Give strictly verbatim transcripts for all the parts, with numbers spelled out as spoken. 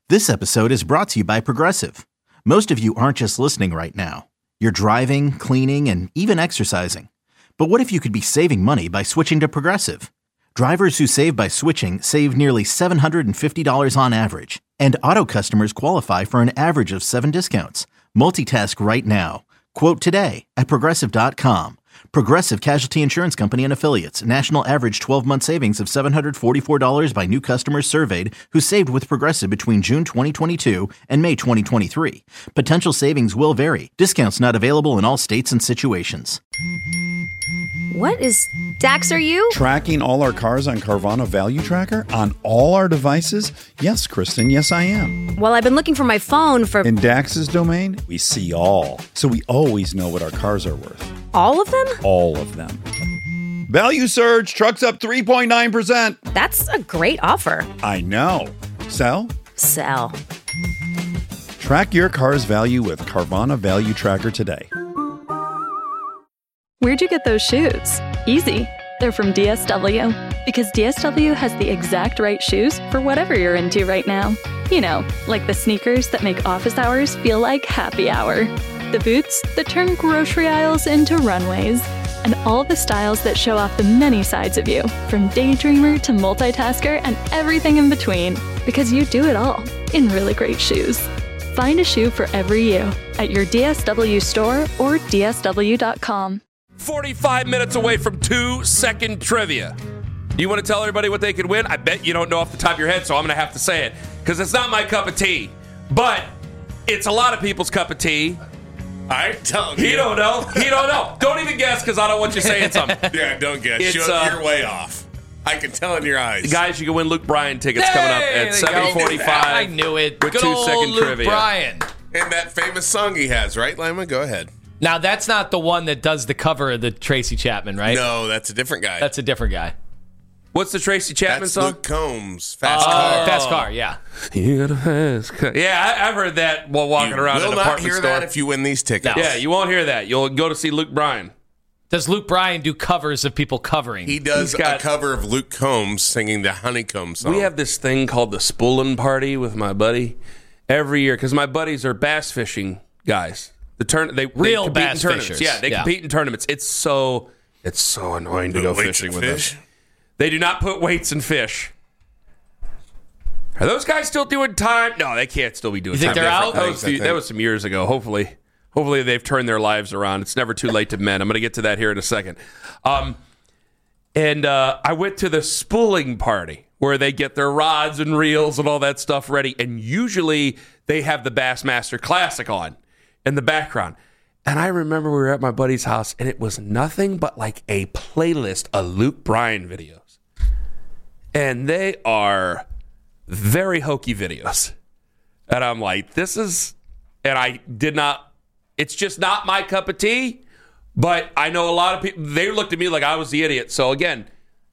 This episode is brought to you by Progressive. Most of you aren't just listening right now. You're driving, cleaning, and even exercising. But what if you could be saving money by switching to Progressive? Drivers who save by switching save nearly seven hundred fifty dollars on average. And auto customers qualify for an average of seven discounts. Multitask right now. Quote today at Progressive dot com. Progressive Casualty Insurance Company and Affiliates. National average twelve-month savings of seven hundred forty-four dollars by new customers surveyed who saved with Progressive between June twenty twenty-two and May twenty twenty-three. Potential savings will vary. Discounts not available in all states and situations. What is Dax, are you? Tracking all our cars on Carvana Value Tracker on all our devices? Yes, Kristen, yes, I am. Well, I've been looking for my phone for... In Dax's domain, we see all. So we always know what our cars are worth. All of them? All of them. Value surge, trucks up three point nine percent. That's a great offer. I know. Sell? Sell. Track your car's value with Carvana Value Tracker today. Where'd you get those shoes? Easy. They're from D S W. Because D S W has the exact right shoes for whatever you're into right now. You know, like the sneakers that make office hours feel like happy hour. The boots that turn grocery aisles into runways. And all the styles that show off the many sides of you, from daydreamer to multitasker and everything in between. Because you do it all in really great shoes. Find a shoe for every you at your D S W store or D S W dot com. forty-five minutes away from two-second trivia. Do you want to tell everybody what they could win? I bet you don't know off the top of your head, so I'm going to have to say it, because it's not my cup of tea. But it's a lot of people's cup of tea. I don't. He don't know. He don't know. Don't even guess, because I don't want you saying something. Yeah, don't guess. It's, You're, uh, you're way off. I can tell in your eyes. Guys, you can win Luke Bryan tickets coming up Hey, at seven forty-five. I knew it. With Good two-second old Luke trivia. Bryan. And that famous song he has, right, Lima? Go ahead. Now, that's not the one that does the cover of the Tracy Chapman, right? No, that's a different guy. That's a different guy. What's the Tracy Chapman That's song? Luke Combs. Fast Oh, Car. Fast Car, yeah. You got a fast car. Yeah, I, I've heard that while walking You around will an not apartment hear store. that if you win these tickets. Yeah, you won't hear that. You'll go to see Luke Bryan. Does Luke Bryan do covers of people covering? He does He's got- a cover of Luke Combs singing the Honeycomb song. We have this thing called the Spoolin' Party with my buddy every year, because my buddies are bass fishing guys. The turn they, Real they compete bass in tournaments. fishers. Yeah, they Yeah. compete in tournaments. It's so it's so annoying to Put go weights fishing in with fish? them. They do not put weights in fish. Are those guys still doing time? No, they can't still be doing You think time. they're That out? was, Things, I few- think. that was some years ago. Hopefully, hopefully they've turned their lives around. It's never too late to mend. I'm going to get to that here in a second. Um, and uh, I went to the spooling party where they get their rods and reels and all that stuff ready. And usually they have the Bassmaster Classic on in the background. And I remember we were at my buddy's house, and it was nothing but like a playlist of Luke Bryan videos. And they are very hokey videos. And I'm like, this is, and I did not, it's just not my cup of tea. But I know a lot of people, they looked at me like I was the idiot. So again,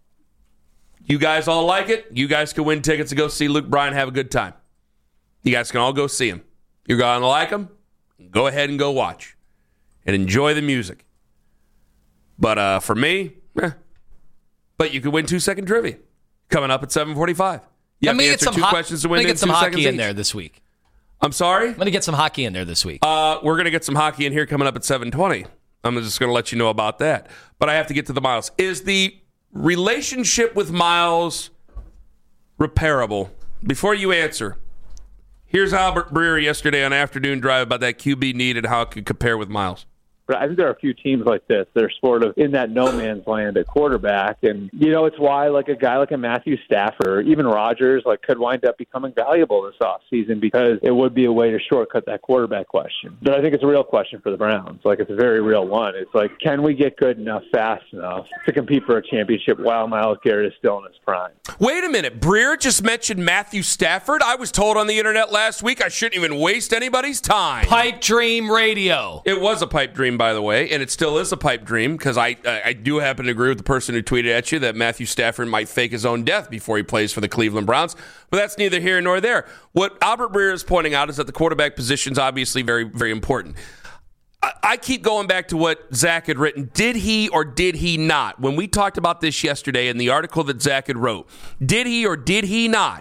you guys all like it. You guys can win tickets to go see Luke Bryan, have a good time. You guys can all go see him. You're going to like him? Go ahead and go watch. And enjoy the music. But uh, for me, eh. But you could win two-second trivia coming up at seven forty-five. You Let have me to get answer some two ho- questions to win Let me in get some two hockey seconds in each. there this week. I'm sorry? I'm going to get some hockey in there this week. Uh, we're going to get some hockey in here coming up at seven twenty. I'm just going to let you know about that. But I have to get to the Miles. Is the relationship with Miles repairable? Before you answer, here's Albert Breer yesterday on Afternoon Drive about that Q B need and how it could compare with Miles. But I think there are a few teams like this. They're sort of in that no man's land at quarterback. And, you know, it's why like a guy like a Matthew Stafford or even Rodgers like could wind up becoming valuable this offseason because it would be a way to shortcut that quarterback question. But I think it's a real question for the Browns. Like, it's a very real one. It's like, can we get good enough fast enough to compete for a championship while Myles Garrett is still in his prime? Wait a minute. Breer just mentioned Matthew Stafford. I was told on the internet last week I shouldn't even waste anybody's time. Pipe Dream Radio. It was a pipe dream, by the way, and it still is a pipe dream because I I do happen to agree with the person who tweeted at you that Matthew Stafford might fake his own death before he plays for the Cleveland Browns. But that's neither here nor there. What Albert Breer is pointing out is that the quarterback position is obviously very, very important. I, I keep going back to what Zach had written. Did he or did he not? When we talked about this yesterday in the article that Zach had wrote, did he or did he not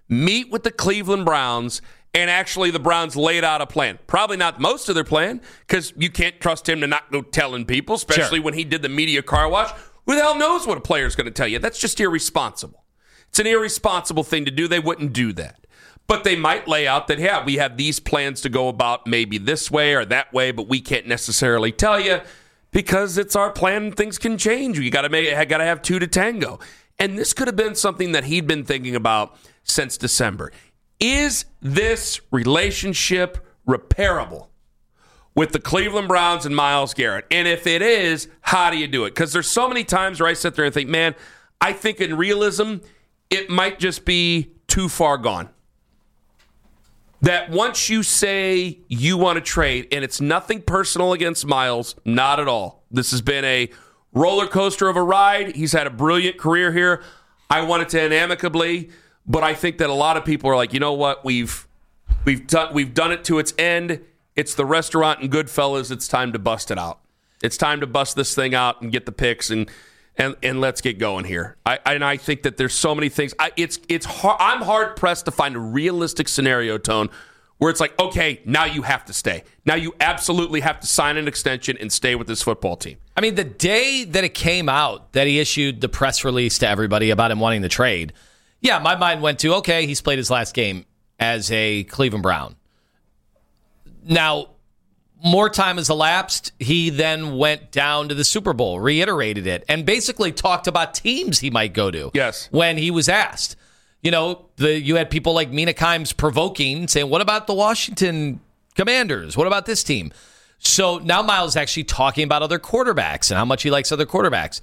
meet with the Cleveland Browns, and actually the Browns laid out a plan. Probably not most of their plan, because you can't trust him to not go telling people, especially Sure. when he did the media car wash. Who the hell knows what a player's going to tell you? That's just irresponsible. It's an irresponsible thing to do. They wouldn't do that. But they might lay out that, yeah, we have these plans to go about maybe this way or that way, but we can't necessarily tell you because it's our plan and things can change. You got to make, got to have two to tango. And this could have been something that he'd been thinking about since December. Is this relationship repairable with the Cleveland Browns and Myles Garrett? And if it is, how do you do it? Because there's so many times where I sit there and think, man, I think in realism, it might just be too far gone. That once you say you want to trade, and it's nothing personal against Myles, not at all. This has been a roller coaster of a ride. He's had a brilliant career here. I want it to end amicably, but I think that a lot of people are like, you know what? We've we've done we've done it to its end. It's the restaurant in Goodfellas. It's time to bust it out. It's time to bust this thing out and get the picks and and and let's get going here. I and I think that there's so many things. I, it's it's hard, I'm hard pressed to find a realistic scenario, Tone, where it's like, okay, now you have to stay. Now you absolutely have to sign an extension and stay with this football team. I mean, the day that it came out that he issued the press release to everybody about him wanting the trade, yeah, my mind went to, okay, he's played his last game as a Cleveland Brown. Now, more time has elapsed. He then went down to the Super Bowl, reiterated it, and basically talked about teams he might go to. Yes. When he was asked. You know, the you had people like Mina Kimes provoking, saying, what about the Washington Commanders? What about this team? So now Myles is actually talking about other quarterbacks and how much he likes other quarterbacks.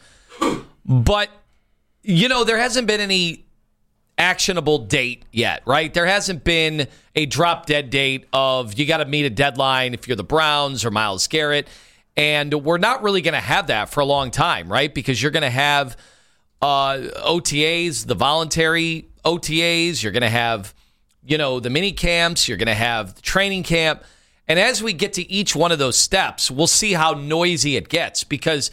But, you know, there hasn't been any actionable date yet, right? There hasn't been a drop dead date of you got to meet a deadline if you're the Browns or Myles Garrett. And we're not really going to have that for a long time, right? Because you're going to have uh, O T As, the voluntary O T As. You're going to have, you know, the mini camps. You're going to have the training camp. And as we get to each one of those steps, we'll see how noisy it gets because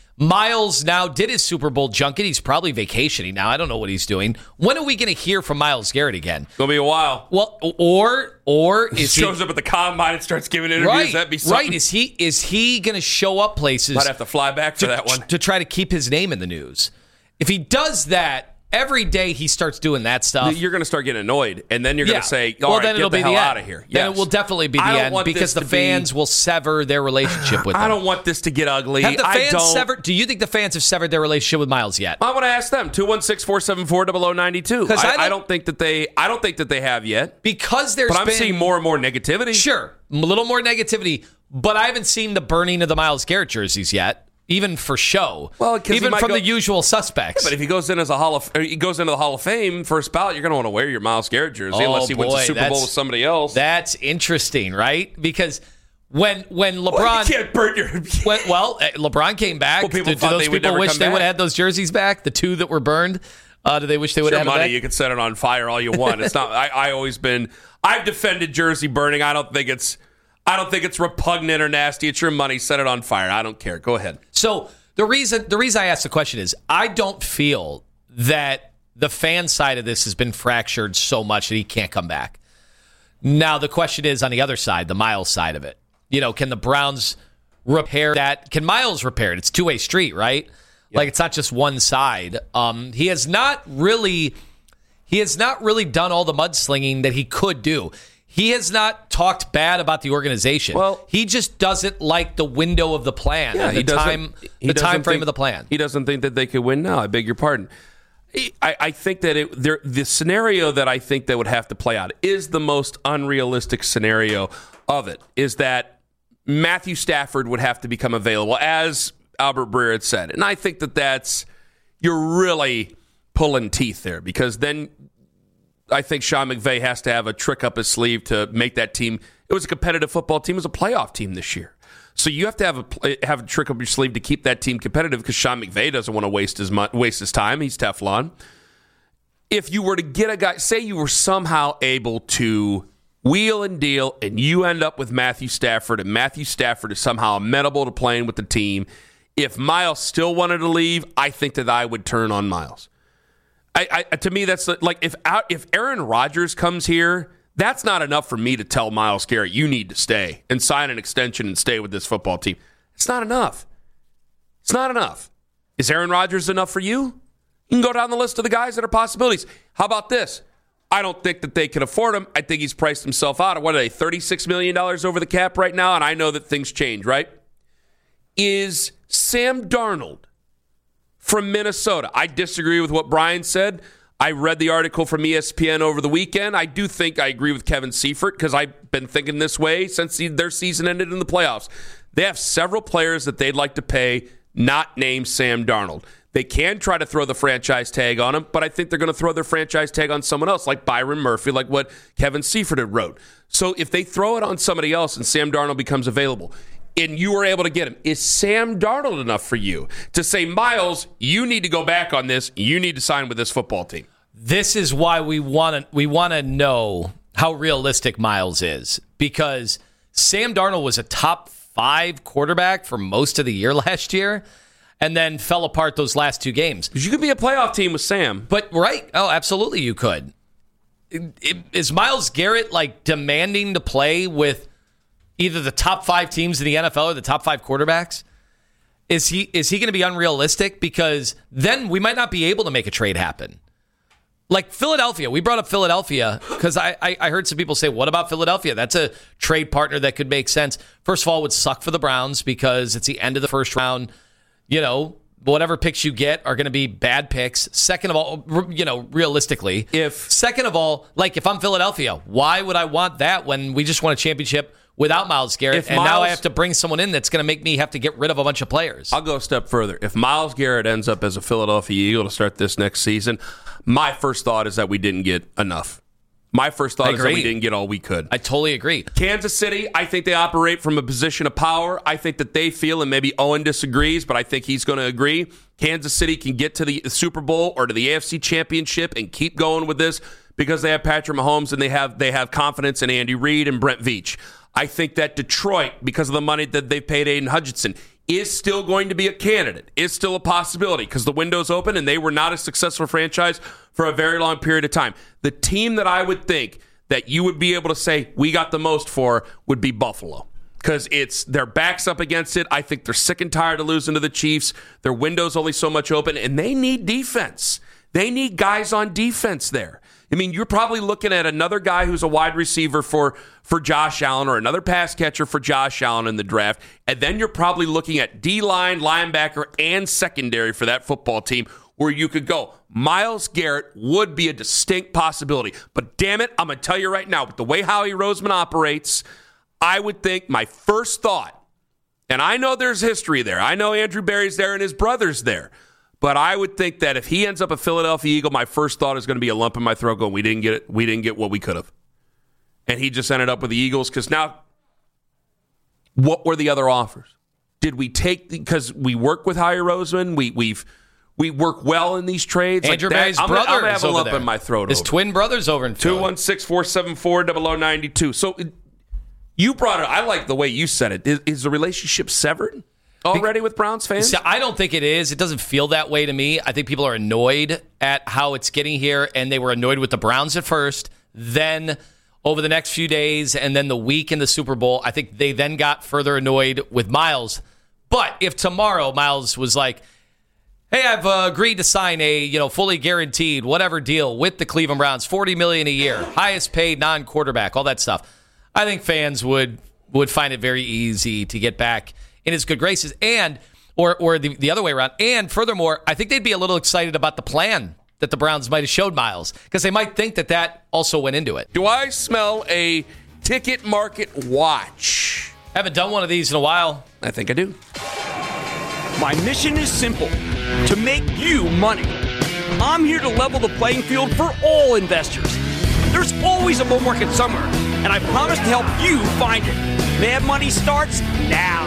Myles now did his Super Bowl junket. He's probably vacationing now. I don't know what he's doing. When are we going to hear from Myles Garrett again? It's going to be a while. Well, or or he is shows he, up at the combine and starts giving interviews. right, That'd be something. right? Is he is he going to show up places? Might have to fly back for to, that one to try to keep his name in the news. If he does that every day, he starts doing that stuff. You're going to start getting annoyed, and then you're going Yeah. to say, "All well, right, then get it'll the be hell the out end. of here." Then Yes. it will definitely be the I don't end want because this the to fans be- will sever their relationship with I him. don't want this to get ugly. Have the I fans don't. severed? Do you think the fans have severed their relationship with Myles yet? I want to ask them two one six, four seven four, zero zero nine two. 'Cause I I, don't- I don't think that they. I don't think that they have yet. Because there's But I'm been, seeing more and more negativity. Sure, a little more negativity, but I haven't seen the burning of the Myles Garrett jerseys yet, even for show. Well, 'cause he even might from go- the usual suspects. But if he goes in as a Hall of, or he goes into the Hall of Fame first ballot, you're going to want to wear your Myles Garrett jersey Oh, unless he wins boy, the Super Bowl that's- with somebody else. That's interesting, right? Because when when Well, LeBron you can't burn your. when, well, uh, LeBron came back. Well, people do, do thought those they would people never wish come they would back. have had those jerseys back? The two that were burned. Uh, do they wish they would Your have had money, them you back? can set it on fire all you want. It's not. I, I always been. I've defended jersey burning. I don't think it's. I don't think it's repugnant or nasty. It's your money. Set it on fire. I don't care. Go ahead. So the reason the reason I asked the question is I don't feel that the fan side of this has been fractured so much that he can't come back. Now the question is on the other side, the Myles side of it. You know, can the Browns repair that? Can Myles repair it? It's a two-way street, right? Like it's not just one side. Um, he has not really he has not really done all the mudslinging that he could do. He has not talked bad about the organization. Well, he just doesn't like the window of the plan, Yeah, the he doesn't- time, he the doesn't time frame think- of the plan. He doesn't think that they could win now. I beg your pardon. I, I think that it, there, the scenario that I think that would have to play out is the most unrealistic scenario of it, is that Matthew Stafford would have to become available, as Albert Breer had said. And I think that that's, you're really pulling teeth there, because then I think Sean McVay has to have a trick up his sleeve to make that team. It was a competitive football team. It was a playoff team this year. So you have to have a have a trick up your sleeve to keep that team competitive, because Sean McVay doesn't want to waste his mo- waste his time. He's Teflon. If you were to get a guy, say you were somehow able to wheel and deal, and you end up with Matthew Stafford, and Matthew Stafford is somehow amenable to playing with the team. If Myles still wanted to leave, I think that I would turn on Myles. I, I to me, that's like if if Aaron Rodgers comes here, that's not enough for me to tell Myles Garrett, you need to stay and sign an extension and stay with this football team. It's not enough. It's not enough. Is Aaron Rodgers enough for you? You can go down the list of the guys that are possibilities. How about this? I don't think that they can afford him. I think he's priced himself out. What are they, thirty-six million dollars over the cap right now? And I know that things change, right? Is Sam Darnold from Minnesota? I disagree with what Brian said. I read the article from E S P N over the weekend. I do think I agree with Kevin Seifert because I've been thinking this way since their season ended in the playoffs. They have several players that they'd like to pay, not named Sam Darnold. They can try to throw the franchise tag on him, but I think they're going to throw their franchise tag on someone else, like Byron Murphy, like what Kevin Seifert had wrote. So if they throw it on somebody else and Sam Darnold becomes available, and you were able to get him, is Sam Darnold enough for you to say, Myles, you need to go back on this, you need to sign with this football team? This is why we want to we want to know how realistic Myles is, because Sam Darnold was a top five quarterback for most of the year last year, and then fell apart those last two games. You could be a playoff team with Sam. But, right. Oh, absolutely you could. Is Myles Garrett, like, demanding to play with either the top five teams in the N F L or the top five quarterbacks? Is he is he going to be unrealistic? Because then we might not be able to make a trade happen. Like Philadelphia. We brought up Philadelphia because I, I, I heard some people say, what about Philadelphia? That's a trade partner that could make sense. First of all, it would suck for the Browns because it's the end of the first round. You know, whatever picks you get are going to be bad picks. Second of all, you know, realistically, if second of all, like if I'm Philadelphia, why would I want that when we just won a championship without Myles Garrett, if and Myles, now I have to bring someone in that's going to make me have to get rid of a bunch of players? I'll go a step further. If Myles Garrett ends up as a Philadelphia Eagle to start this next season, my first thought is that we didn't get enough. My first thought is that we didn't get all we could. I totally agree. Kansas City, I think they operate from a position of power. I think that they feel, and maybe Owen disagrees, but I think he's going to agree, Kansas City can get to the Super Bowl or to the A F C Championship and keep going with this because they have Patrick Mahomes and they have they have confidence in Andy Reid and Brent Veach. I think that Detroit, because of the money that they've paid Aiden Hutchinson, is still going to be a candidate, is still a possibility because the window's open and they were not a successful franchise for a very long period of time. The team that I would think that you would be able to say we got the most for would be Buffalo because it's their backs up against it. I think they're sick and tired of losing to the Chiefs. Their window's only so much open, and they need defense. They need guys on defense there. I mean, you're probably looking at another guy who's a wide receiver for, for Josh Allen or another pass catcher for Josh Allen in the draft. And then you're probably looking at D-line, linebacker, and secondary for that football team where you could go. Myles Garrett would be a distinct possibility. But damn it, I'm going to tell you right now, with the way Howie Roseman operates, I would think my first thought, and I know there's history there. I know Andrew Berry's there and his brother's there. But I would think that if he ends up a Philadelphia Eagle, my first thought is going to be a lump in my throat going, we didn't get it. We didn't get what we could have. And he just ended up with the Eagles because now, what were the other offers? Did we take, because we work with Howie Roseman, we, we've, we work well in these trades. Andrew like Berry's that, brother I'm going to have a lump there. in my throat. His over. twin brother's over in Philly. two one six, four seven four, zero zero nine two. So you brought it. I like the way you said it. Is, is the relationship severed already with Browns fans? See, I don't think it is. It doesn't feel that way to me. I think people are annoyed at how it's getting here, and they were annoyed with the Browns at first. Then over the next few days, and then the week in the Super Bowl, I think they then got further annoyed with Myles. But if tomorrow Myles was like, hey, I've uh, agreed to sign a you know fully guaranteed whatever deal with the Cleveland Browns, forty million dollars a year, highest paid non-quarterback, all that stuff, I think fans would would find it very easy to get back in his good graces, and or or the, the other way around. And furthermore, I think they'd be a little excited about the plan that the Browns might have showed Myles, because they might think that that also went into it. Do I smell a ticket market watch? Haven't done one of these in a while. I think I do. My mission is simple, to make you money. I'm here to level the playing field for all investors. There's always a bull market somewhere, and I promise to help you find it. Mad Money starts now.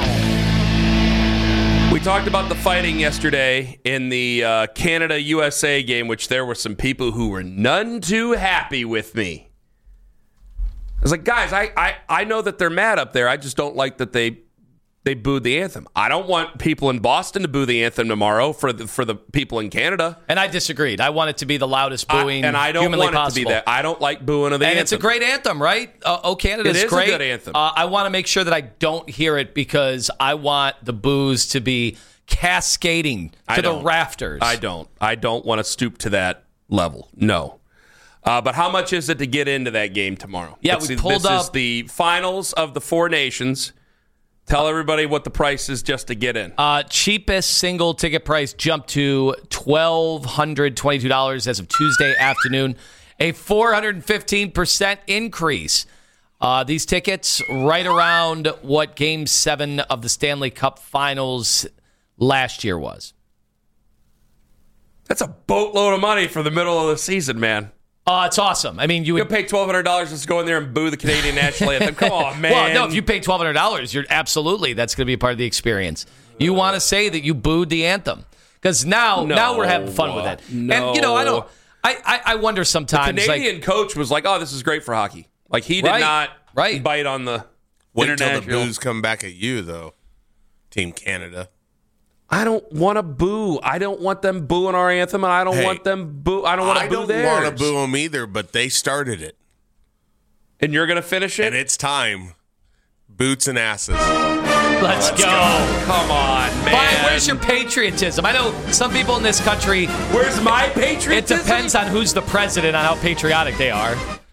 We talked about the fighting yesterday in the uh, Canada-U S A game, which there were some people who were none too happy with me. I was like, guys, I, I, I know that they're mad up there. I just don't like that they they booed the anthem. I don't want people in Boston to boo the anthem tomorrow for the for the people in Canada. And I disagreed. I want it to be the loudest booing I, and I don't humanly want possible. it to be that. I don't like booing of the and anthem. it's a great anthem, right? Uh, oh, Canada is It is a great. good anthem. Uh, I want to make sure that I don't hear it because I want the boos to be cascading to I the don't. rafters. I don't. I don't want to stoop to that level. No. Uh, but how much is it to get into that game tomorrow? Yeah, It's- we pulled this up. is the finals of the Four Nations. Tell everybody what the price is just to get in. Uh, cheapest single ticket price jumped to one thousand two hundred twenty-two dollars as of Tuesday afternoon, a four hundred fifteen percent increase. Uh, these tickets right around what Game seven of the Stanley Cup Finals last year was. That's a boatload of money for the middle of the season, man. Uh, it's awesome. I mean, you You would pay twelve hundred dollars just to go in there and boo the Canadian national anthem. Come on, man. Well, no, if you pay twelve hundred dollars, you're absolutely, that's going to be a part of the experience. You want to say that you booed the anthem. Because now, No, now we're having fun with it. no. And, you know, I don't, I, I, I wonder The sometimes. Canadian like, coach was like, oh, this is great for hockey. Like, he did Right, not right. bite on the Wait until the international. boos come back at you, though. Team Canada. I don't want to boo. I don't want them booing our anthem, and I don't Hey, want them boo. I don't want I to boo don't theirs. want to boo them either, but they started it. And you're going to finish it? And it's time. Boots and asses. let's, go. Come on, man. Fine, where's your patriotism? I know some people in this country, Where's my it patriotism? depends on who's the president, on how patriotic they are.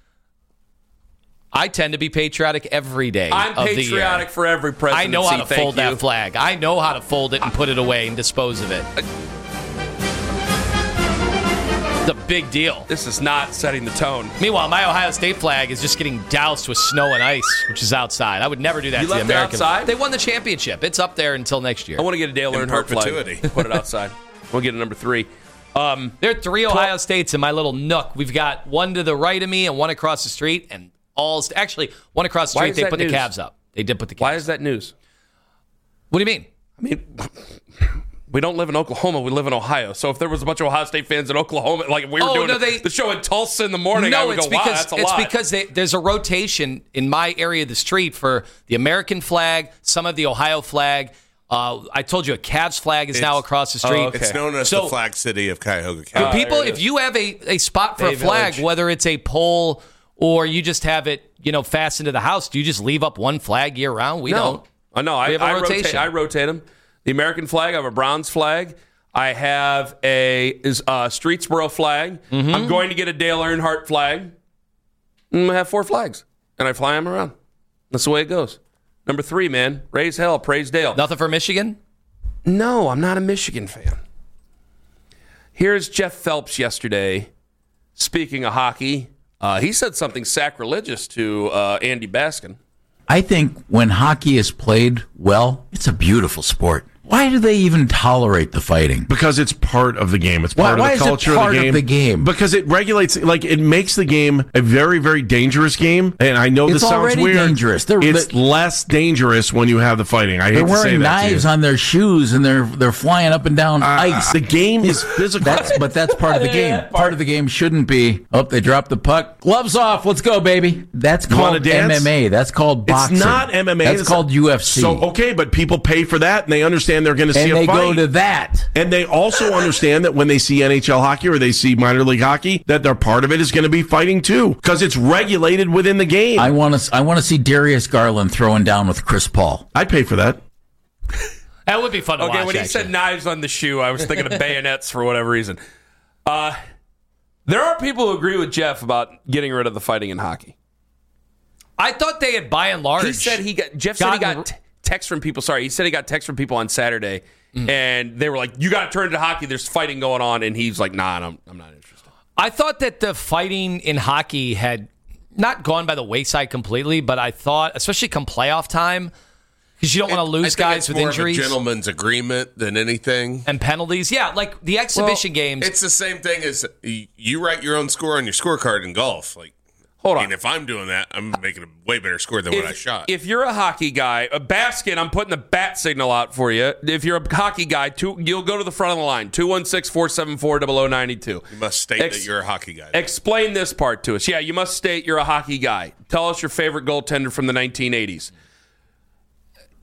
I tend to be patriotic every day I'm of the year. patriotic for every I presidency. know how to thank fold you. that flag. I know how to fold it and put it away and dispose of it. It's a big deal. This is not setting the tone. Meanwhile, my Ohio State flag is just getting doused with snow and ice, which is outside. I would never do that You to the left it American. outside? They won the championship. It's up there until next year. I want to get a Dale In Earnhardt flag. perpetuity. Put it outside. We'll get a number three. Um, There are three Ohio States in my little nook. We've got one to the right of me and one across the street, and all st- actually one across the Why street. is They that put news? the Cavs up. They did put the Cavs. why is that news? What do you mean? I mean, we don't live in Oklahoma. We live in Ohio. So if there was a bunch of Ohio State fans in Oklahoma, like we were Oh, doing no, they- the show in Tulsa in the morning, I No, would it's go, wow, because that's a it's lot. because they, there's a rotation in my area of the street for the American flag, some of the Ohio flag. Uh, I told you a Cavs flag is now It's- across the street. Oh, okay. It's known as So- the flag city of Cuyahoga For County. people, there it if is. you have a, a spot for Bay a flag, Village. whether it's a pole or you just have it, you know, fastened to the house, do you just leave up one flag year round? We no. don't. Uh, no, I, We have a I rotation. rotate. I rotate them. The American flag. I have a Browns flag. I have a is uh, Streetsboro flag. Mm-hmm. I'm going to get a Dale Earnhardt flag. And I have four flags, and I fly them around. That's the way it goes. Number three, man. Raise hell, praise Dale. Nothing for Michigan? No, I'm not a Michigan fan. Here's Jeff Phelps yesterday. Speaking of hockey, uh, he said something sacrilegious to uh, Andy Baskin. I think when hockey is played well, it's a beautiful sport. Why do they even tolerate the fighting? Because it's part of the game. It's Why- part why of is the it culture part of, of the game. the game? Because it regulates, like, it makes the game a very, very dangerous game. And I know It's this sounds already weird. dangerous. They're- it's they're- less dangerous when you have the fighting. I hate They're to say wearing that to you. knives on their shoes and they're they're flying up and down ice. The game is physical. That's but that's part of the game. Part of the game shouldn't be. Oh, they dropped the puck. Gloves off. Let's go, baby. That's You wanna called dance? M M A. That's called boxing. It's not M M A. That's It's called U F C. So, okay, but people pay for that, and they understand they're going to see and a they fight. go to that. And they also understand that when they see N H L hockey or they see minor league hockey, that their part of it is going to be fighting too, because it's regulated within the game. I want to. I want to see Darius Garland throwing down with Chris Paul. I'd pay for that. That would be fun to Okay, watch. when he actually. said knives on the shoe, I was thinking of bayonets for whatever reason. Uh, there are people who agree with Jeff about getting rid of the fighting in hockey. I thought they had by and large. He said he got Jeff said he gotten- got t- texts from people. Sorry, he said he got texts from people on Saturday, Mm. and they were like, "You got to turn to hockey. There's fighting going on," and he's like, "Nah, I'm, I'm not interested." I thought that the fighting in hockey had not gone by the wayside completely, but I thought, especially come playoff time, because you don't want to I lose think guys it's with more injuries of a gentleman's agreement than anything. and penalties. Yeah, like the exhibition games. It's the same thing as y- you write your own score on your scorecard in golf. Like, Hold I on. mean, if I'm doing that, I'm making a way better score than what I If, shot. if you're a hockey guy, a basket, I'm putting the bat signal out for you. If you're a hockey guy, two, you'll go to the front of the line, two one six, four seven four, zero zero nine two. you must state Ex- that you're a hockey guy. Explain this part to us. Yeah, you must state you're a hockey guy. Tell us your favorite goaltender from the nineteen eighties.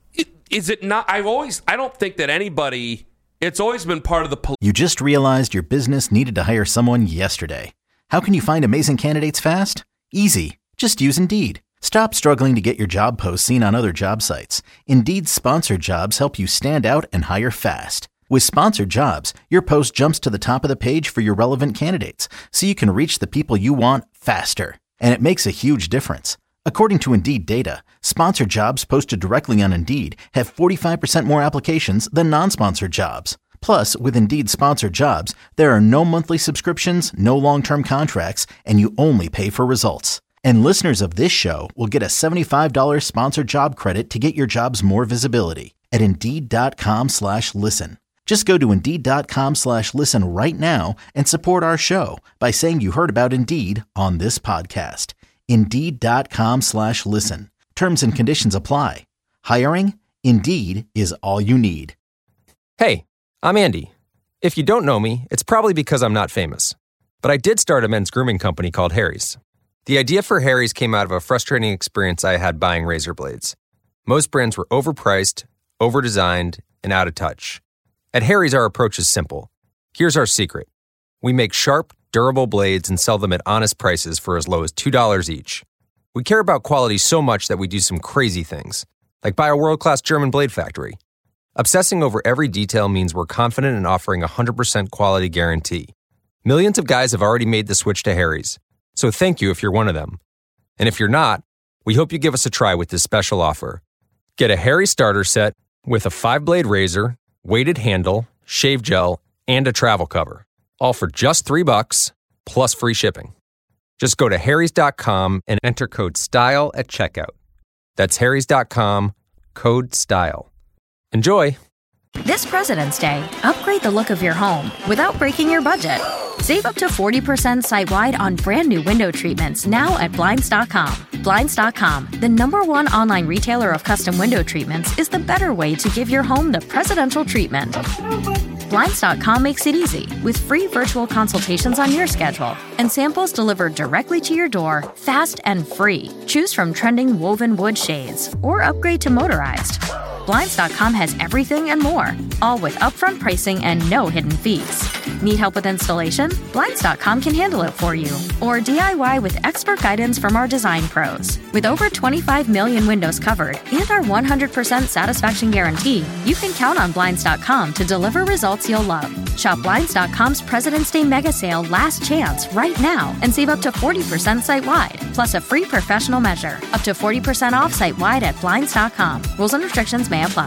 is it not? I've always, I don't think that anybody, it's always been part of the police. You just realized your business needed to hire someone yesterday. How can you find amazing candidates fast? Easy. Just use Indeed. Stop struggling to get your job posts seen on other job sites. Indeed's sponsored jobs help you stand out and hire fast. With sponsored jobs, your post jumps to the top of the page for your relevant candidates, so you can reach the people you want faster. And it makes a huge difference. According to Indeed data, sponsored jobs posted directly on Indeed have forty-five percent more applications than non-sponsored jobs. Plus, with Indeed sponsored jobs, there are no monthly subscriptions, no long-term contracts, and you only pay for results. And listeners of this show will get a seventy-five dollars sponsored job credit to get your jobs more visibility at Indeed.com slash listen. Just go to Indeed.com slash listen right now and support our show by saying you heard about Indeed on this podcast. Indeed.com slash listen. Terms and conditions apply. Hiring? Indeed is all you need. Hey, I'm Andy. If you don't know me, it's probably because I'm not famous. But I did start a men's grooming company called Harry's. The idea for Harry's came out of a frustrating experience I had buying razor blades. Most brands were overpriced, overdesigned, and out of touch. At Harry's, our approach is simple. Here's our secret. We make sharp, durable blades and sell them at honest prices for as low as two dollars each. We care about quality so much that we do some crazy things, like buy a world-class German blade factory. Obsessing over every detail means we're confident in offering a one hundred percent quality guarantee. Millions of guys have already made the switch to Harry's, so thank you if you're one of them. And if you're not, we hope you give us a try with this special offer. Get a Harry's starter set with a five-blade razor, weighted handle, shave gel, and a travel cover. All for just three bucks, plus free shipping. Just go to harrys dot com and enter code STYLE at checkout. That's harrys dot com, code STYLE. Enjoy! This President's Day, upgrade the look of your home without breaking your budget. Save up to forty percent site-wide on brand new window treatments now at Blinds dot com. Blinds dot com, the number one online retailer of custom window treatments, is the better way to give your home the presidential treatment. Blinds dot com makes it easy with free virtual consultations on your schedule and samples delivered directly to your door, fast and free. Choose from trending woven wood shades or upgrade to motorized. Blinds dot com has everything and more, all with upfront pricing and no hidden fees. Need help with installation? Blinds dot com can handle it for you. Or D I Y with expert guidance from our design pros. With over twenty-five million windows covered and our one hundred percent satisfaction guarantee, you can count on Blinds dot com to deliver results you'll love. Shop Blinds dot com's President's Day Mega Sale Last Chance right now and save up to forty percent site-wide, plus a free professional measure. Up to forty percent off site-wide at Blinds dot com. Rules and restrictions may apply.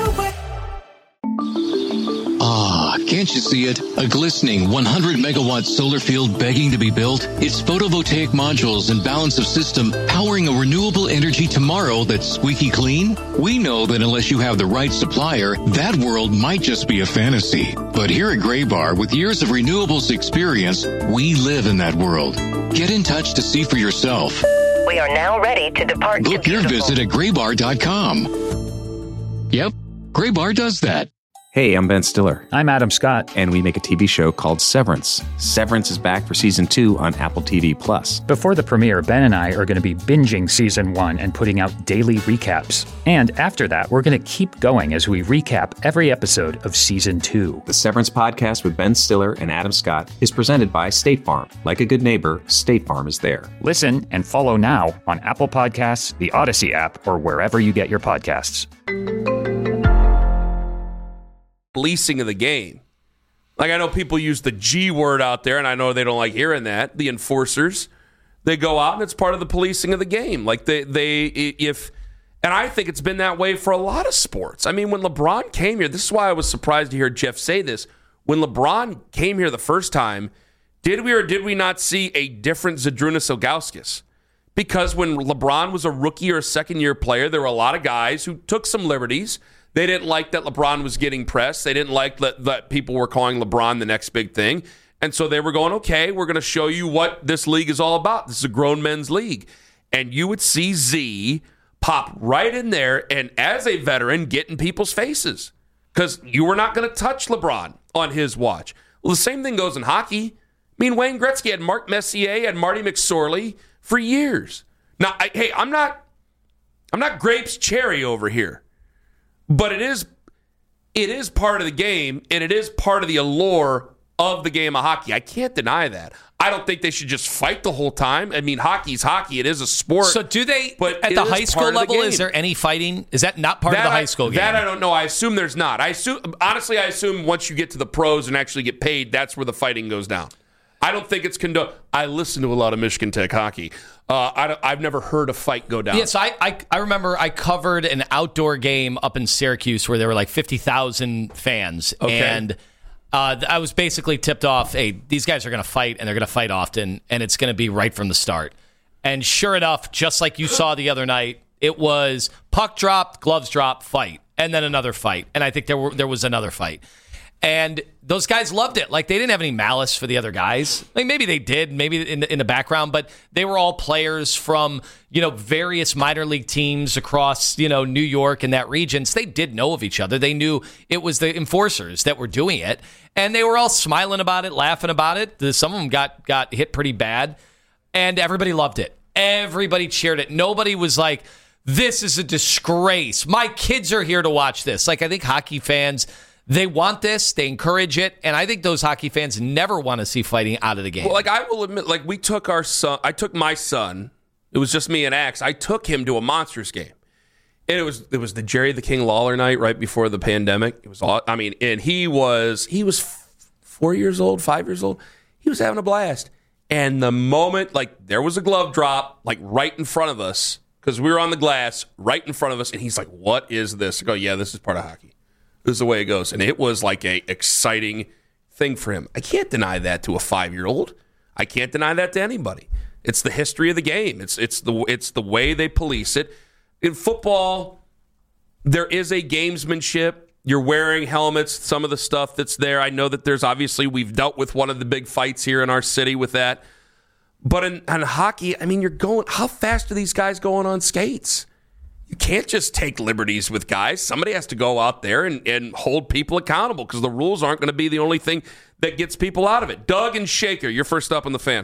Ah, can't you see it? A glistening one hundred megawatt solar field begging to be built? It's photovoltaic modules and balance of system powering a renewable energy tomorrow that's squeaky clean? We know that unless you have the right supplier, that world might just be a fantasy. But here at Graybar, with years of renewables experience, we live in that world. Get in touch to see for yourself. We are now ready to depart. Book your visit at graybar dot com. Yep, Graybar does that. Hey, I'm Ben Stiller. I'm Adam Scott. And we make a T V show called Severance. Severance is back for season two on Apple T V Plus. Before the premiere, Ben and I are going to be binging season one and putting out daily recaps. And after that, we're going to keep going as we recap every episode of season two. The Severance podcast with Ben Stiller and Adam Scott is presented by State Farm. Like a good neighbor, State Farm is there. Listen and follow now on Apple Podcasts, the Odyssey app, or wherever you get your podcasts. Policing of the game. Like, I know people use the G word out there, and I know they don't like hearing that. The enforcers, they go out, and it's part of the policing of the game. Like, they, they, if, and I think it's been that way for a lot of sports. I mean, when LeBron came here, this is why I was surprised to hear Jeff say this. When LeBron came here the first time, did we or did we not see a different Zydrunas Ilgauskas? Because when LeBron was a rookie or a second-year player, there were a lot of guys who took some liberties. They didn't like that LeBron was getting pressed. They didn't like that, that people were calling LeBron the next big thing. And so they were going, okay, we're going to show you what this league is all about. This is a grown men's league. And you would see Z pop right in there and, as a veteran, get in people's faces because you were not going to touch LeBron on his watch. Well, the same thing goes in hockey. I mean, Wayne Gretzky had Mark Messier and Marty McSorley for years. Now, I, hey, I'm not, I'm not grapes cherry over here. But it is it is part of the game, and it is part of the allure of the game of hockey. I can't deny that. I don't think they should just fight the whole time. I mean, hockey's hockey. It is a sport. So do they, but at the high school level, is there any fighting? Is that not part that of the high I, school game? That I don't know. I assume there's not. I assume, honestly, I assume once you get to the pros and actually get paid, that's where the fighting goes down. I don't think it's condoned. I listen to a lot of Michigan Tech hockey. Uh, I don't, I've never heard a fight go down. Yes, I, I I remember I covered an outdoor game up in Syracuse where there were like fifty thousand fans. Okay. And uh, I was basically tipped off, hey, these guys are going to fight, and they're going to fight often, and it's going to be right from the start. And sure enough, just like you saw the other night, it was puck drop, gloves drop, fight, and then another fight. And I think there were there was another fight. And those guys loved it. Like, they didn't have any malice for the other guys. Like, maybe they did, maybe in the, in the background, but they were all players from, you know, various minor league teams across, you know, New York and that region. So they did know of each other. They knew it was the enforcers that were doing it. And they were all smiling about it, laughing about it. Some of them got, got hit pretty bad. And everybody loved it. Everybody cheered it. Nobody was like, this is a disgrace. My kids are here to watch this. Like, I think hockey fans, they want this, they encourage it, and I think those hockey fans never want to see fighting out of the game. Well, like, I will admit, like, we took our son, I took my son, it was just me and Axe, I took him to a Monsters game. And it was it was the Jerry the King Lawler night right before the pandemic. It was all, I mean, and he was, he was four years old, five years old. He was having a blast. And the moment, like, there was a glove drop, like, right in front of us, because we were on the glass, right in front of us, and he's like, what is this? I go, yeah, this is part of hockey. This is the way it goes. And it was like a exciting thing for him. I can't deny that to a five-year-old. I can't deny that to anybody. It's the history of the game. It's it's the it's the way they police it. In football, there is a gamesmanship. You're wearing helmets, some of the stuff that's there. I know that there's obviously, we've dealt with one of the big fights here in our city with that. But in, in hockey, I mean, you're going, how fast are these guys going on skates? You can't just take liberties with guys. Somebody has to go out there and, and hold people accountable, because the rules aren't going to be the only thing that gets people out of it. Doug and Shaker, you're first up on the Fan.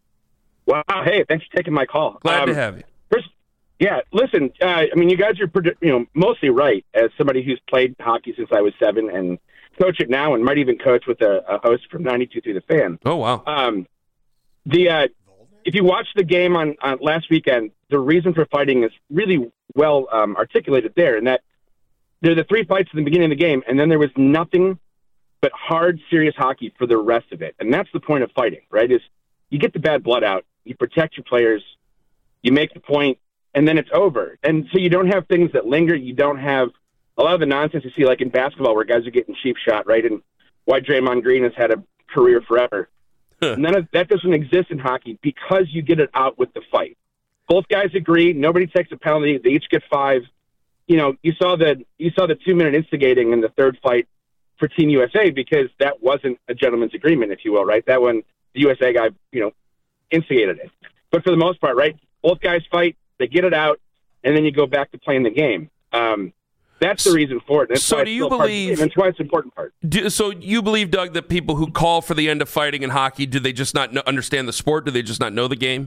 Wow. Hey, thanks for taking my call. Glad um, to have you. First, yeah, listen, uh, I mean, you guys are you know mostly right. As somebody who's played hockey since I was seven and coach it now, and might even coach with a, a host from ninety-two through the Fan. Oh, wow. Um, the uh, if you watch the game on, on last weekend, the reason for fighting is really well um, articulated there, and that there are the three fights at the beginning of the game, and then there was nothing but hard, serious hockey for the rest of it. And that's the point of fighting, right? Is you get the bad blood out, you protect your players, you make the point, and then it's over. And so you don't have things that linger. You don't have a lot of the nonsense you see, like in basketball, where guys are getting cheap shot, right? And why Draymond Green has had a career forever. None of that doesn't exist in hockey, because you get it out with the fight. Both guys agree. Nobody takes a penalty. They each get five. You know, you saw the you saw the two minute instigating in the third fight for Team U S A, because that wasn't a gentleman's agreement, if you will, right? That one, the U S A guy, you know, instigated it. But for the most part, right, both guys fight, they get it out, and then you go back to playing the game. Um, that's the reason for it. That's so why do it's you still believe? That's why it's an important part. Do, so you believe, Doug, that people who call for the end of fighting in hockey, do they just not know, understand the sport? Do they just not know the game?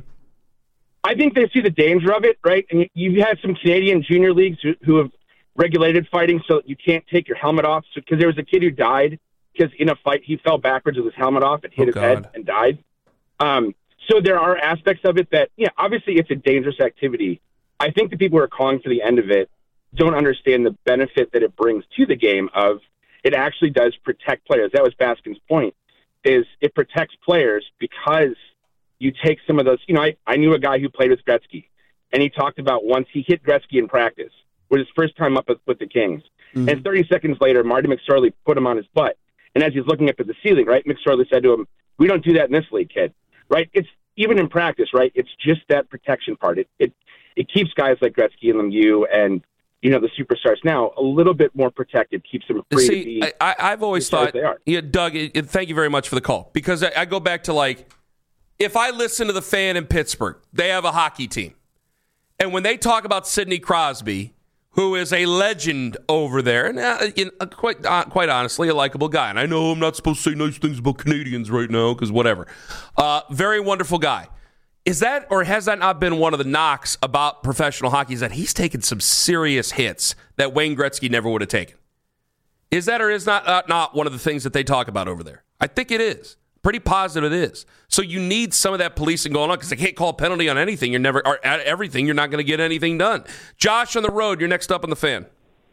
I think they see the danger of it, right? And you've had some Canadian junior leagues who, who have regulated fighting so you can't take your helmet off. Because so, there was a kid who died because in a fight he fell backwards with his helmet off and hit oh, his God. head and died. Um, so there are aspects of it that, yeah, obviously it's a dangerous activity. I think the people who are calling for the end of it don't understand the benefit that it brings to the game of it actually does protect players. That was Baskin's point, is it protects players because you take some of those, you know, I, I knew a guy who played with Gretzky, and he talked about once he hit Gretzky in practice, was his first time up with, with the Kings. Mm-hmm. And thirty seconds later, Marty McSorley put him on his butt. And as he's looking up at the ceiling, right, McSorley said to him, we don't do that in this league, kid. Right? It's even in practice, right? It's just that protection part. It it, it keeps guys like Gretzky and Lemieux and, you know, the superstars now a little bit more protected, keeps them free See, to be. I, I've always thought, yeah, Doug, it, thank you very much for the call. Because I, I go back to, like, if I listen to the Fan in Pittsburgh, they have a hockey team. And when they talk about Sidney Crosby, who is a legend over there, and uh, in, uh, quite uh, quite honestly, a likable guy. And I know I'm not supposed to say nice things about Canadians right now, because whatever. Uh, very wonderful guy. is that or has that not been one of the knocks about professional hockey is that he's taken some serious hits that Wayne Gretzky never would have taken? Is that or is not uh, not one of the things that they talk about over there? I think it is. Pretty positive it is. So you need some of that policing going on because they can't call a penalty on anything. You're never or at everything. You're not going to get anything done. Josh on the road. You're next up on the Fan.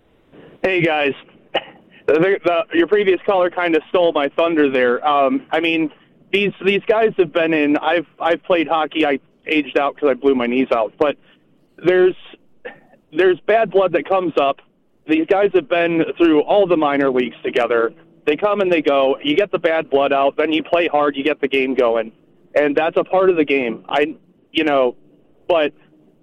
Hey guys, the, the, your previous caller kind of stole my thunder there. Um, I mean, these these guys have been in. I've I've played hockey. I aged out because I blew my knees out. But there's there's bad blood that comes up. These guys have been through all the minor leagues together. They come and they go. You get the bad blood out, then you play hard, you get the game going, and that's a part of the game. I, you know, but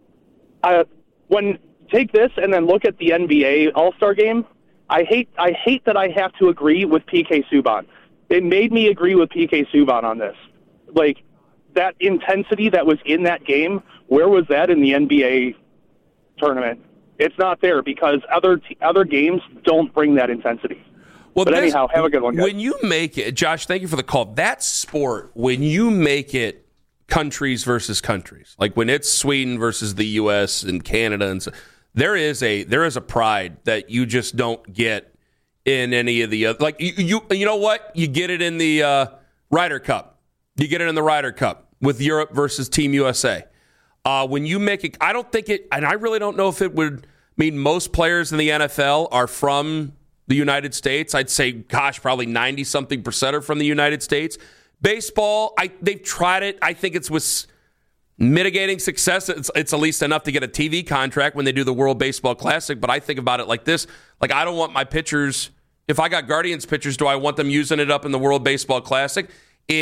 I, when take this and then look at the N B A All-Star Game. I hate I hate that I have to agree with P K Subban. It made me agree with P K Subban on this. Like that intensity that was in that game. Where was that in the N B A tournament? It's not there because other t- other games don't bring that intensity. Well, but this, anyhow, have a good one, guys. When you make it, Josh, thank you for the call. That sport, when you make it countries versus countries, like when it's Sweden versus the U S and Canada, and so, there is a there is a pride that you just don't get in any of the other. Like you, you, you know what? You get it in the uh, Ryder Cup. You get it in the Ryder Cup with Europe versus Team U S A. Uh, when you make it, I don't think it, and I really don't know if it would mean most players in the N F L are from the United States. I'd say, gosh, probably ninety-something percent are from the United States. Baseball, I, they've tried it. I think it's with mitigating success. It's, it's at least enough to get a T V contract when they do the World Baseball Classic. But I think about it like this. Like, I don't want my pitchers, if I got Guardians pitchers, do I want them using it up in the World Baseball Classic?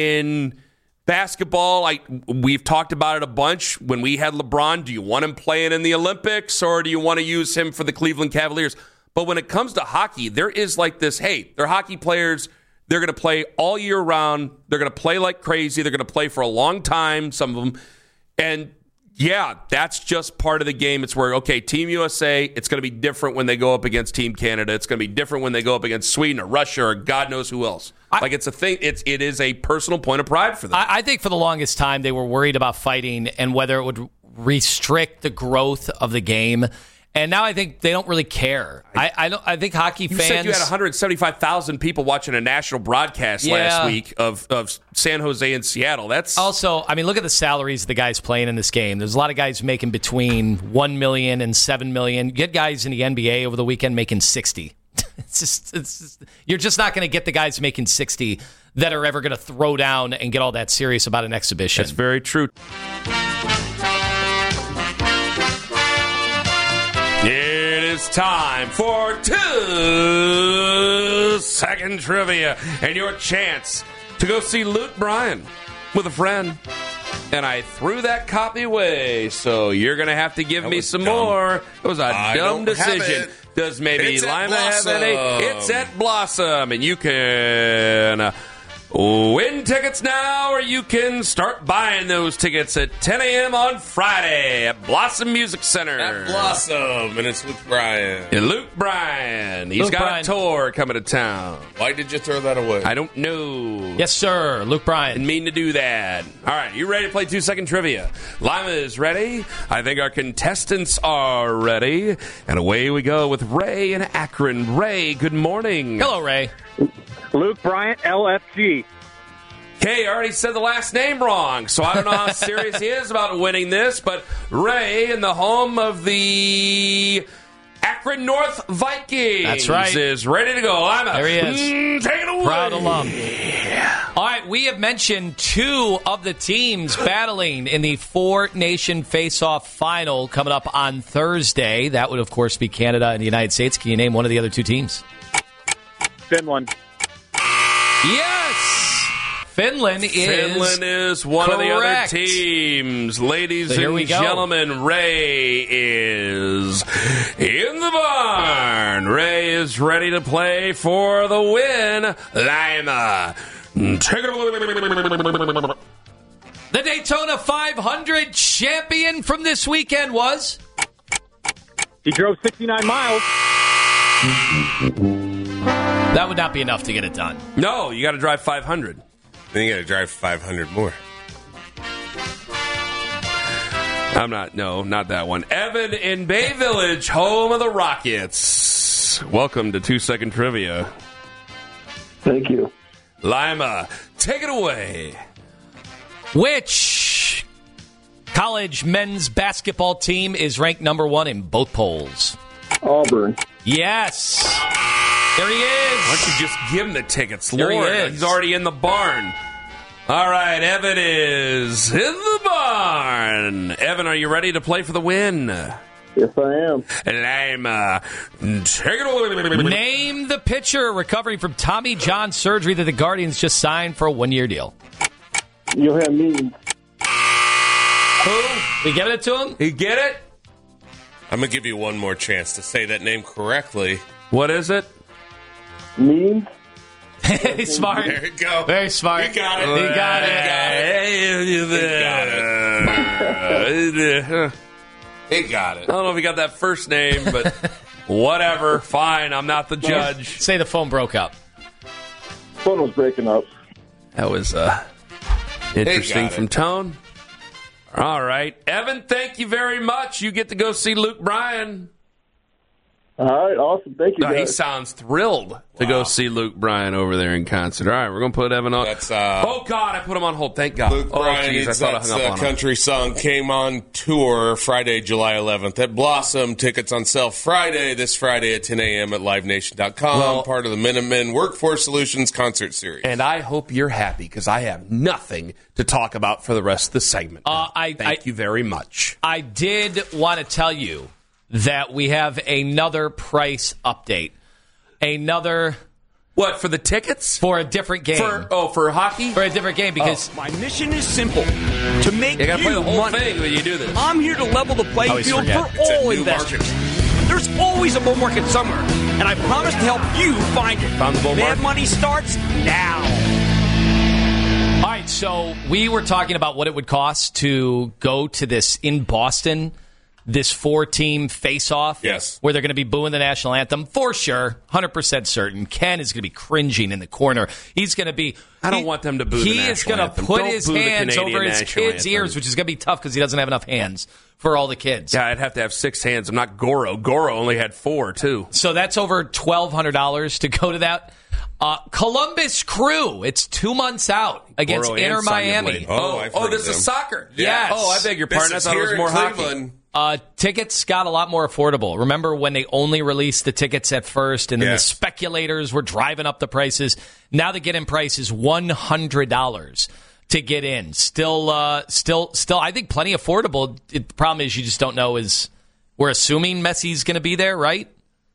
In basketball, I we've talked about it a bunch. When we had LeBron, do you want him playing in the Olympics or do you want to use him for the Cleveland Cavaliers? But when it comes to hockey, there is like this, hey, they're hockey players. They're going to play all year round. They're going to play like crazy. They're going to play for a long time, some of them. And, yeah, that's just part of the game. It's where, okay, Team U S A, it's going to be different when they go up against Team Canada. It's going to be different when they go up against Sweden or Russia or God knows who else. I, like, it's a thing. It's, it is a personal point of pride for them. I, I think for the longest time they were worried about fighting and whether it would restrict the growth of the game. And now I think they don't really care. I I, don't, I think hockey you fans... You said you had one hundred seventy-five thousand people watching a national broadcast yeah. last week of, of San Jose and Seattle. That's also, I mean, look at the salaries of the guys playing in this game. There's a lot of guys making between one million dollars and seven million dollars. You get guys in the N B A over the weekend making sixty. It's just, it's just, you're just not going to get the guys making sixty that are ever going to throw down and get all that serious about an exhibition. That's very true. It is time for two second trivia and your chance to go see Luke Bryan with a friend. And I threw that copy away, so you're going to have to give that me some dumb. more. It was a I dumb don't have decision. it. Does maybe It's at Lima have Blossom. any? It's at Blossom, and you can uh, win tickets now, or you can start buying those tickets at ten a.m. on Friday at Blossom Music Center. At Blossom, and it's Luke Bryan. And Luke Bryan. He's Luke got Bryan. a tour coming to town. Why did you throw that away? I don't know. Yes, sir. Luke Bryan. Didn't mean to do that. All right, you ready to play two-second trivia? Lima is ready. I think our contestants are ready. And away we go with Ray in Akron. Ray, good morning. Hello, Ray. Luke Bryant, L F G. Okay, I already said the last name wrong, so I don't know how serious he is about winning this, but Ray in the home of the Akron North Vikings. That's right. Is ready to go. I'm There he is. Mm, take it away. Proud alum. All right, we have mentioned two of the teams battling in the Four Nation Face-Off Final coming up on Thursday. That would, of course, be Canada and the United States. Can you name one of the other two teams? Finland. Yes! Finland is Finland is one correct. of the other teams. Ladies So here we and go. gentlemen, Ray is in the barn. Ray is ready to play for the win. Lima, take it away. The Daytona five hundred champion from this weekend was... He drove sixty-nine miles. That would not be enough to get it done. No, you got to drive five hundred. Then you got to drive five hundred more. I'm not, no, not that one. Evan in Bay Village, home of the Rockets. Welcome to Two Second Trivia. Thank you. Lima, take it away. Which college men's basketball team is ranked number one in both polls? Auburn. Yes. There he is. Why don't you just give him the tickets, There he Lord? is. He's already in the barn. All right, Evan is in the barn. Evan, are you ready to play for the win? Yes, I am. Lima, take it away. Name the pitcher recovering from Tommy John surgery that the Guardians just signed for a one-year deal. Johan Means. Who? We giving it to him? You get it? I'm going to give you one more chance to say that name correctly. What is it? Means. He's smart. There you go. Very smart. You got it. He got it. You got it. He got it. I don't know if he got that first name, but whatever. Fine, I'm not the judge. Say the phone broke up. Phone was breaking up. That was uh, interesting got from it. Tone. All right. Evan, thank you very much. You get to go see Luke Bryan. All right, awesome. Thank you, No, he guys. sounds thrilled to go see Luke Bryan over there in concert. All right, we're going to put Evan on. That's, uh, oh, God, I put him on hold. Thank God. Luke oh, Bryan geez, I needs thought I that hung up uh, on him. country song. Came on tour Friday, July eleventh at Blossom. Tickets on sale Friday, this Friday at ten a.m. at live nation dot com. Well- part of the Minutemen Workforce Solutions concert series. And I hope you're happy because I have nothing to talk about for the rest of the segment. Uh, I, Thank I, you very much. I did want to tell you that we have another price update. Another... What, for the tickets? For a different game. For, oh, for hockey? For a different game because... Oh, my mission is simple. To make You got to you play the whole money. thing when you do this. I'm here to level the playing always field forget. for It's a all new investors. market. There's always a bull market somewhere, and I promise to help you find it. Found the bull Mad market? Money starts now. All right, so we were talking about what it would cost to go to this in Boston, this four-team face-off. Yes. Where they're going to be booing the national anthem, for sure, one hundred percent certain. Ken is going to be cringing in the corner. He's going to be... I don't he- want them to boo the He is national going to anthem. put Don't his boo the hands Canadian over his national kids' anthem. ears, which is going to be tough because he doesn't have enough hands for all the kids. Yeah, I'd have to have six hands. I'm not Goro. Goro only had four, too. So that's over twelve hundred dollars to go to that. Uh, Columbus Crew, it's two months out against Goro and Inter Sonya Miami. Blade. Oh, Oh, I've oh heard this of is them. soccer. Yes. Oh, I beg your This pardon. I is thought it here was in more hockey. Cleveland. Uh, tickets got a lot more affordable. Remember when they only released the tickets at first and then Yes. the speculators were driving up the prices? Now the get-in price is one hundred dollars to get in. Still, uh, still, still, I think plenty affordable. It, the problem is you just don't know is we're assuming Messi's going to be there, right?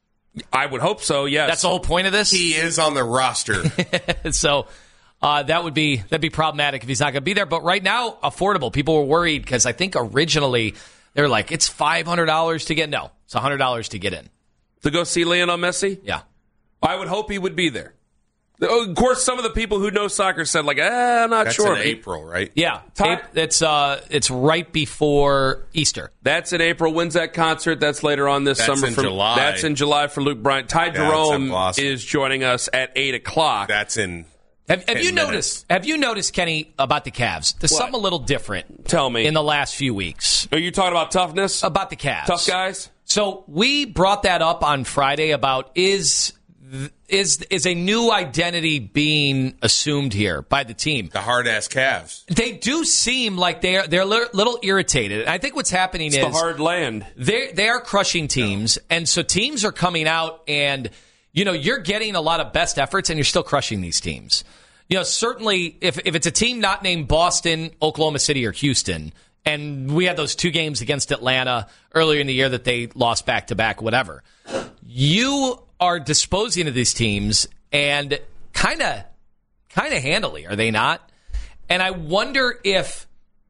I would hope so, yes. That's the whole point of this? He is on the roster. So uh, that would be that'd be problematic if he's not going to be there. But right now, affordable. People were worried because I think originally they were like, it's five hundred dollars to get. No, it's one hundred dollars to get in. To go see Lionel Messi? Yeah. I would hope he would be there. Of course, some of the people who know soccer said, like, eh, I'm not That's sure. in April, right? Yeah. Ty- Ap- It's, uh, it's right before Easter. That's in April. When's that concert? That's later on this That's summer. in for, July. That's in July for Luke Bryan. Ty Yeah, it's in Jerome Blossom. is joining us at eight o'clock. That's in. Have, have you ten noticed? minutes. Have you noticed, Kenny, about the Cavs? There's What? something a little different. Tell me. In the last few weeks Are you talking about toughness? about the Cavs. Tough guys? So we brought that up on Friday about is is is a new identity being assumed here by the team. The hard ass Cavs. They do seem like they're they're a li- little irritated. I think what's happening It's is the hard land. they they are crushing teams, and so teams are coming out, and you know you're getting a lot of best efforts, and you're still crushing these teams. You know, certainly if if it's a team not named Boston, Oklahoma City, or Houston, and we had those two games against Atlanta earlier in the year that they lost back to back, whatever. You are disposing of these teams and kind of kind of handily, are they not? And I wonder if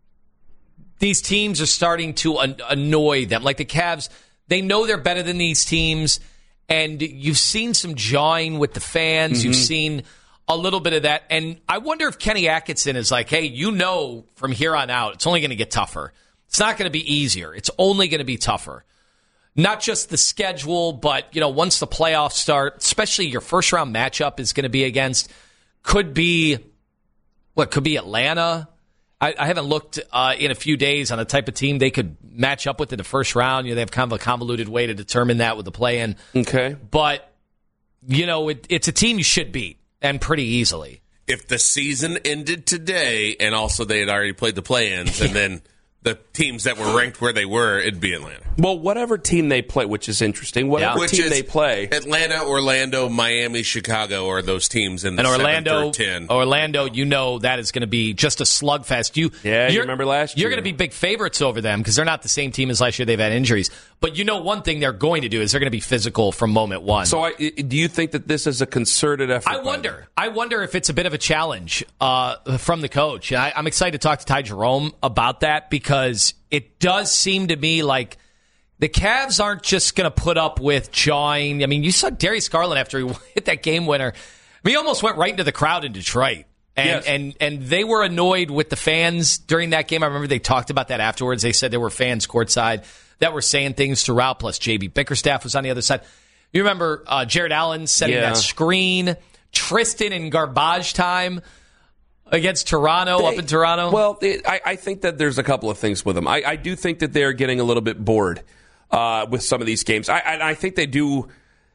these teams are starting to an- annoy them. Like the Cavs, they know they're better than these teams, and you've seen some jawing with the fans. Mm-hmm. You've seen a little bit of that. And I wonder if Kenny Atkinson is like, hey, you know from here on out, it's only going to get tougher. It's not going to be easier. It's only going to be tougher. Not just the schedule, but, you know, once the playoffs start, especially your first-round matchup is going to be against, could be, what, could be Atlanta. I, I haven't looked uh, in a few days on the type of team they could match up with in the first round. You know, they have kind of a convoluted way to determine that with the play-in. Okay. But, you know, it, it's a team you should beat, and pretty easily. If the season ended today, and also they had already played the play-ins, and then the teams that were ranked where they were, it'd be Atlanta. Well, whatever team they play, which is interesting, whatever Which team is they play. Atlanta, Orlando, Miami, Chicago are those teams in the And Orlando, seven through ten. Orlando, you know that is going to be just a slugfest. You, Yeah, you you're- remember last You're year. going to be big favorites over them because they're not the same team as last year. They've had injuries. But you know one thing they're going to do is they're going to be physical from moment one. So, I, do you think that this is a concerted effort? I wonder. I wonder if it's a bit of a challenge uh, from the coach. And I, I'm excited to talk to Ty Jerome about that because it does seem to me like the Cavs aren't just going to put up with jawing. I mean, you saw Darius Garland after he hit that game winner. I mean, he almost went right into the crowd in Detroit. And, Yes. and and they were annoyed with the fans during that game. I remember they talked about that afterwards. They said there were fans courtside that were saying things throughout, plus J B Bickerstaff was on the other side. You remember uh, Jared Allen setting Yeah. that screen, Tristan in garbage time against Toronto, They- up in Toronto. Well, it, I, I think that there's a couple of things with them. I, I do think that they're getting a little bit bored uh, with some of these games. I, I, I think they do.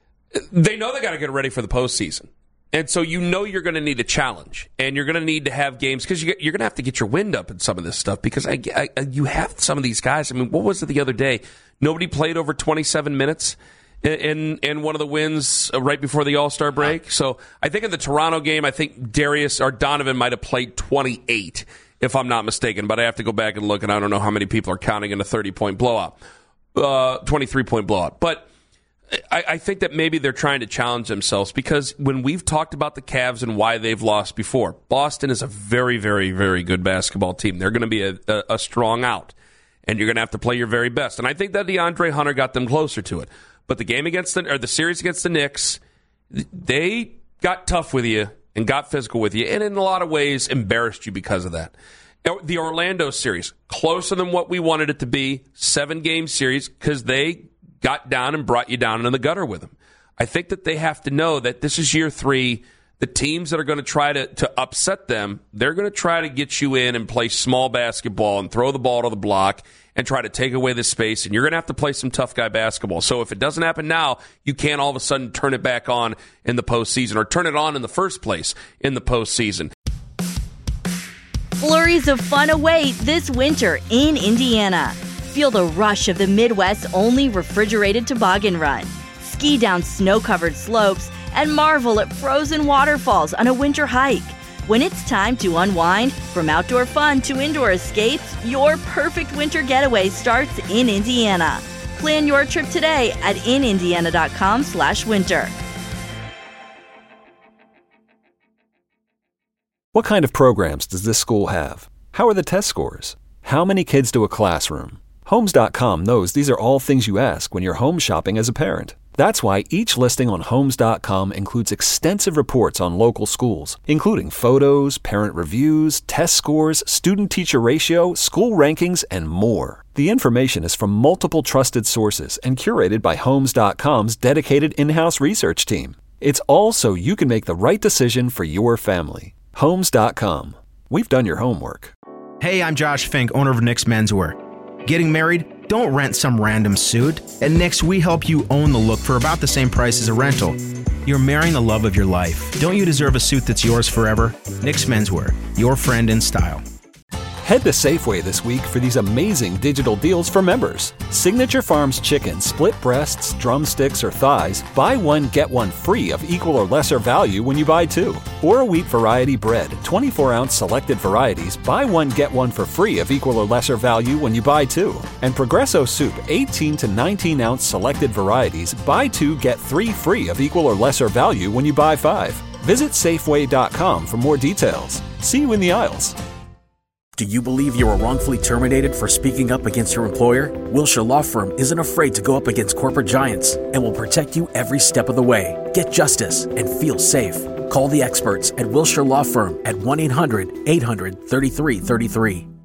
They know they got to get ready for the postseason. And so you know you're going to need a challenge, and you're going to need to have games because you, you're going to have to get your wind up in some of this stuff because I, I, you have some of these guys. I mean, what was it the other day? Nobody played over twenty-seven minutes in in, in one of the wins uh, right before the All-Star break. So I think in the Toronto game, I think Darius or Donovan might have played twenty-eight, if I'm not mistaken. But I have to go back and look, and I don't know how many people are counting in a thirty-point blowout, uh, twenty-three-point blowout. But I, I think that maybe they're trying to challenge themselves because when we've talked about the Cavs and why they've lost before, Boston is a very, very, very good basketball team. They're going to be a, a, a strong out, and you're going to have to play your very best. And I think that DeAndre Hunter got them closer to it. But the game against the or the series against the Knicks, they got tough with you and got physical with you, and in a lot of ways embarrassed you because of that. The Orlando series, closer than what we wanted it to be, seven-game series because they got down and brought you down in the gutter with them. I think that they have to know that this is year three. The teams that are going to try to, to upset them, they're going to try to get you in and play small basketball and throw the ball to the block and try to take away the space, and you're going to have to play some tough guy basketball. So if it doesn't happen now, you can't all of a sudden turn it back on in the postseason or turn it on in the first place in the postseason. Flurries of fun await this winter in Indiana. Feel the rush of the Midwest's only refrigerated toboggan run. Ski down snow-covered slopes and marvel at frozen waterfalls on a winter hike. When it's time to unwind, from outdoor fun to indoor escapes, your perfect winter getaway starts in Indiana. Plan your trip today at inindiana.com slash winter. What kind of programs does this school have? How are the test scores? How many kids to a classroom? Homes dot com knows these are all things you ask when you're home shopping as a parent. That's why each listing on Homes dot com includes extensive reports on local schools, including photos, parent reviews, test scores, student-teacher ratio, school rankings, and more. The information is from multiple trusted sources and curated by Homes dot com's dedicated in-house research team. It's all so you can make the right decision for your family. Homes dot com. We've done your homework. Hey, I'm Josh Fink, owner of Nick's Menswear. Getting married? Don't rent some random suit. At Nick's, we help you own the look for about the same price as a rental. You're marrying the love of your life. Don't you deserve a suit that's yours forever? Nick's Menswear, your friend in style. Head to Safeway this week for these amazing digital deals for members. Signature Farms chicken, split breasts, drumsticks, or thighs, buy one, get one free of equal or lesser value when you buy two. Or wheat variety bread, twenty-four ounce selected varieties, buy one, get one for free of equal or lesser value when you buy two. And Progresso soup, eighteen to nineteen ounce selected varieties, buy two, get three free of equal or lesser value when you buy five. Visit Safeway dot com for more details. See you in the aisles. Do you believe you were wrongfully terminated for speaking up against your employer? Wilshire Law Firm isn't afraid to go up against corporate giants and will protect you every step of the way. Get justice and feel safe. Call the experts at Wilshire Law Firm at one eight hundred eight hundred thirty-three thirty-three.